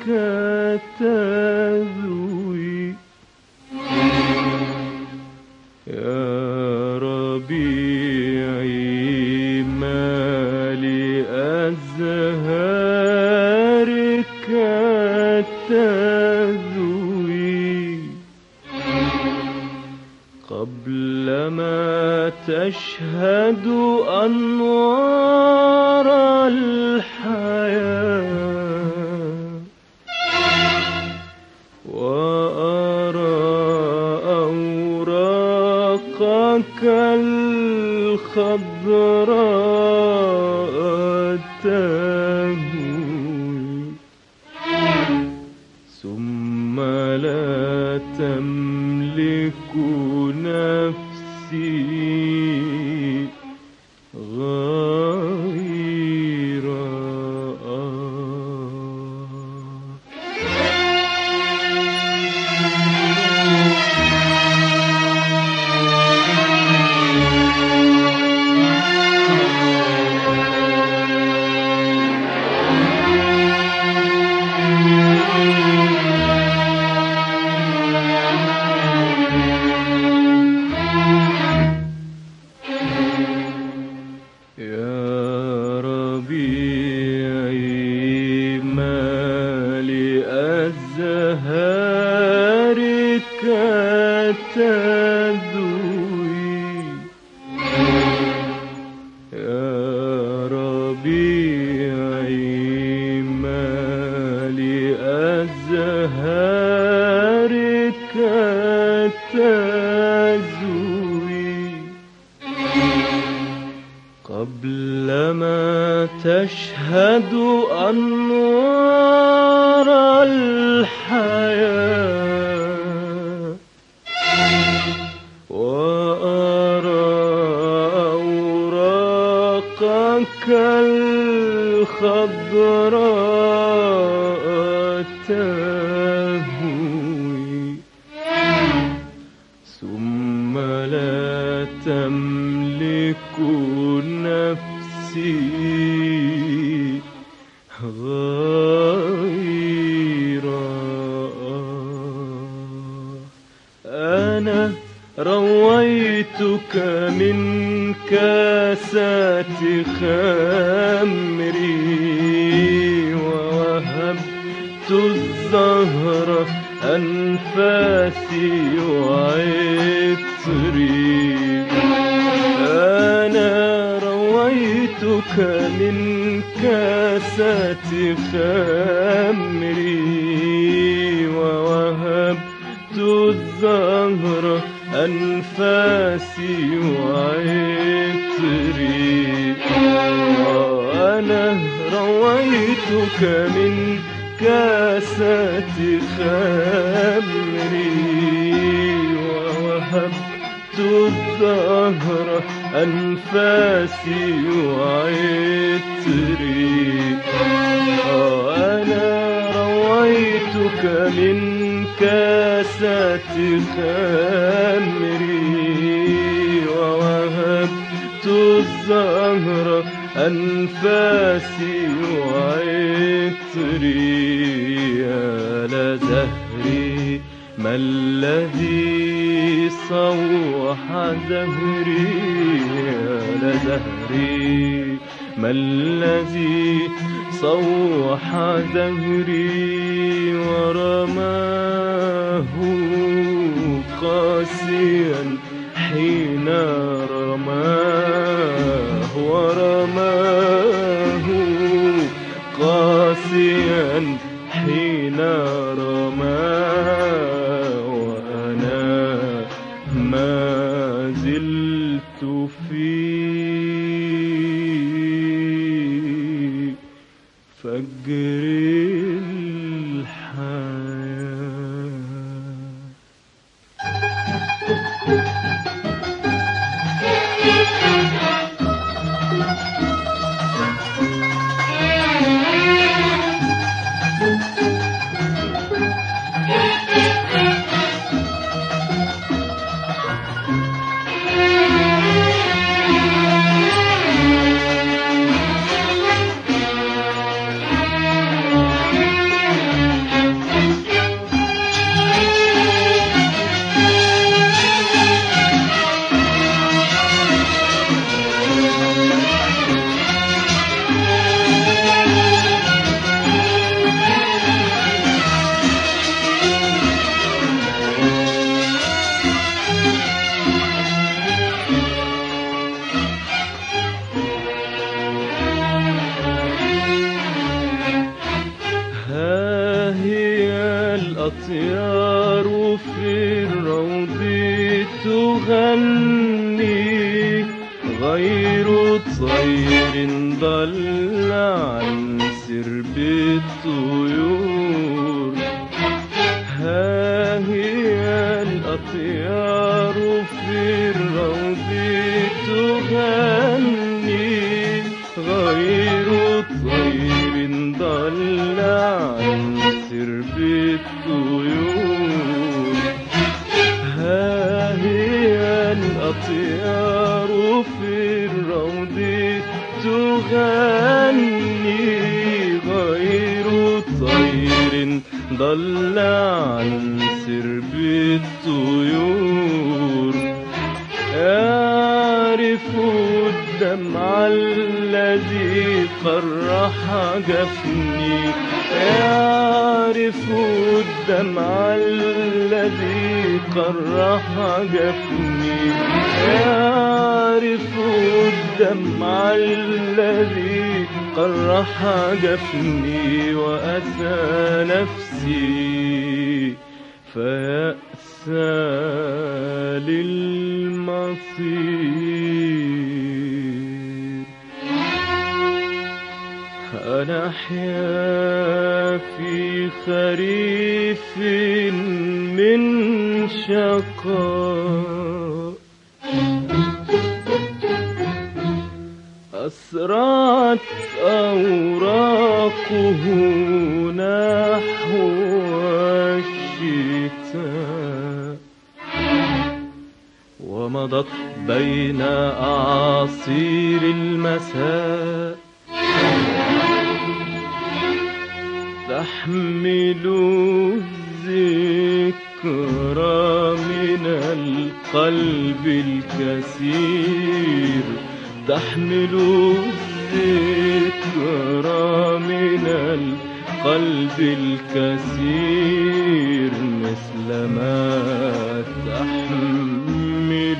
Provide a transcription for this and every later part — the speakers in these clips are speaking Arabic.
تذوي يا ربيعي ما لأزهارك تذوي قبل ما تشهد أنوار الحياة وأرى أوراقك الخضراء تهوي ثم لا تملك نفسي غير أزهارك تذوي يا ربيعي ما لأزهارك تذوي قبل ما تشهد أنوار الحياة وأرى أوراقك الخضراء تهوي ثم لا تملك نفسي غير أنا رويتك من كاسات خمري ووهبت الزهر أنفاسي وعطري أنا رويتك من كاسات خمري ووهبت الزهر أنفاسي وعطري أنا رويتك من كاسات خمري ووهبت الزهر أنفاسي وعطري أنا رويتك من كاسات خمري ووهبت الزهر أنفاسي وعطري يا لزهري ما الذي صوح زهري يا لزهري ما الذي صوح زهري ورماه قاسيا حين رماه ورماه قاسيا حين رماه وأنا ما زلت في فجر الحياة الأطيار في الروض تغني، غير طير ضل عن سرب الطيور. ها هي الأطيار في الروض تغني، غير طير ضل عن سرب الطيور. ها هي الأطيار في الروض تغني، غير طير ضل عن سرب الطيور. يعرف الدمع الذي قرح جفني، يعرف الدمع الذي قرح جفني، يعرف الدمع الذي قرح جفني، وأسى نفسي فيأسى للمصير. أنا أحيا في خريف من شقاء، أسرعت أوراقه نحو الشتاء، ومضت بين أعاصير المساء، تحمل الذكرى من القلب الكثير، تحمل الذكرى من القلب الكثير، مثلما تحمل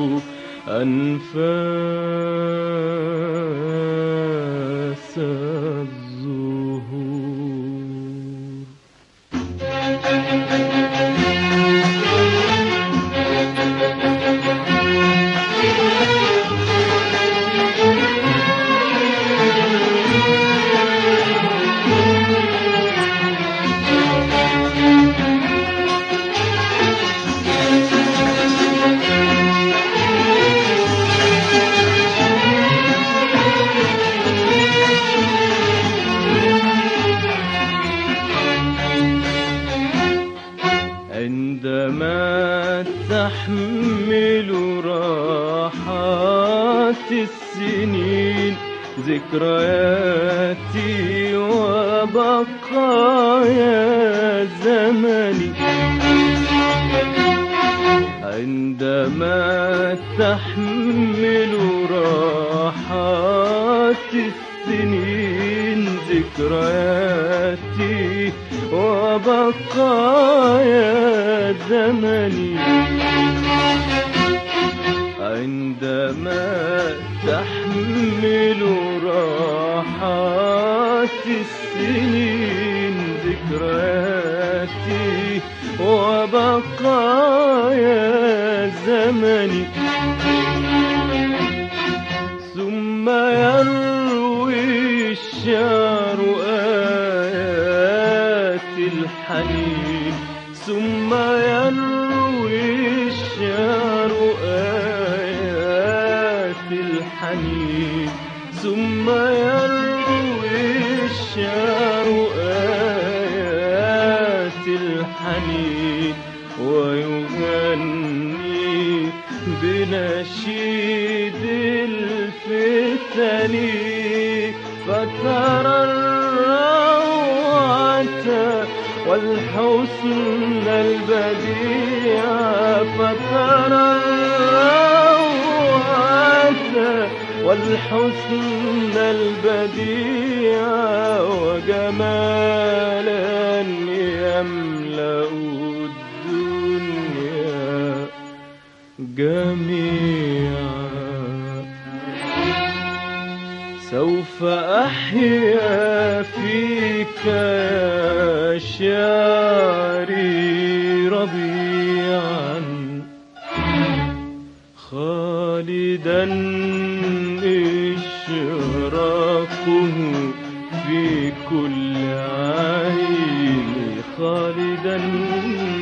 أنفاس الزهور. عندما تحمل راحات السنين، ذكرياتي وبقايا زمني، عندما تحمل راحات السنين، ذكرياتي وبقايا زمني، عندما تحمل راحات السنين، ذكرياتي وبقايا زمني، ثم يروي الشعر آيات الحنين، ثم يروي الشعر آيات الحنين، ثم يروي الشعر آيات الحنين، ويغني بنشيد الفتن، فترى الروعة والحسن البديع، فترى الروعة والحسن البديع، وجمالا يملأ الدنيا جميعا. سوف أحيا في فيك يا شعري ربيعا خالدا إشراقه في كل عين خالدا